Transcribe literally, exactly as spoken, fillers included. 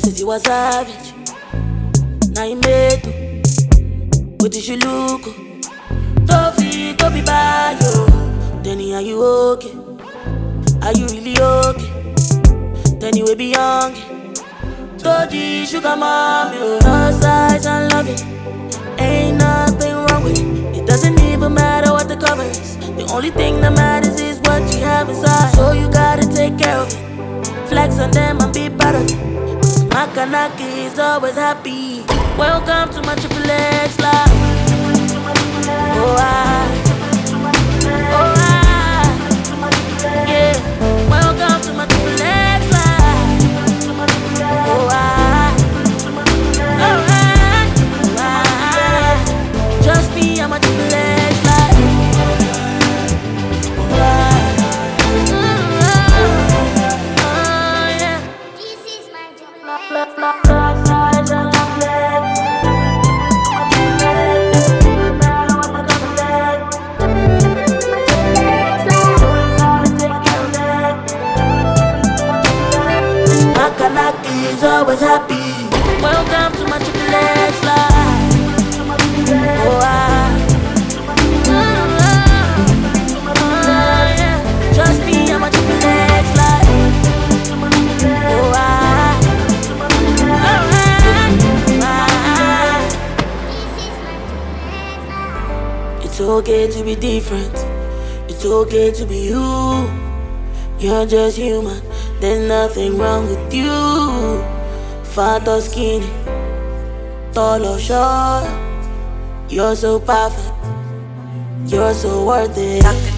said you was savage. Now you made to. What did you look? Toffee, to be by you. Then are you okay? Are you really okay? Then you will be young. Toji, sugar mommy, oh. No size and love it. Ain't nothing wrong with it. It doesn't even matter what the cover is. The only thing that matters is what you have inside. So you gotta take care of it. Flex on them and be proud of it. Cause Makanaki is always happy. Welcome to my Triple X life. Oh, I. Oh, I. Yeah. Welcome to my Triple X life. Oh, I. Oh, I. Oh, I. Just me and my Triple X life. Oh, I. Oh, yeah. This is my Triple Love, X. love, love, love, love, love. Makanaki is always happy. Welcome to my Triple X life. Oh, I. Oh, oh, oh, yeah. Just me and my Triple X life. Oh, I. Oh, I. This is my Triple X. It's okay to be different. It's okay to be you. You're just human. There's nothing wrong with you. Fat or skinny, tall or short, you're so perfect. You're so worth it.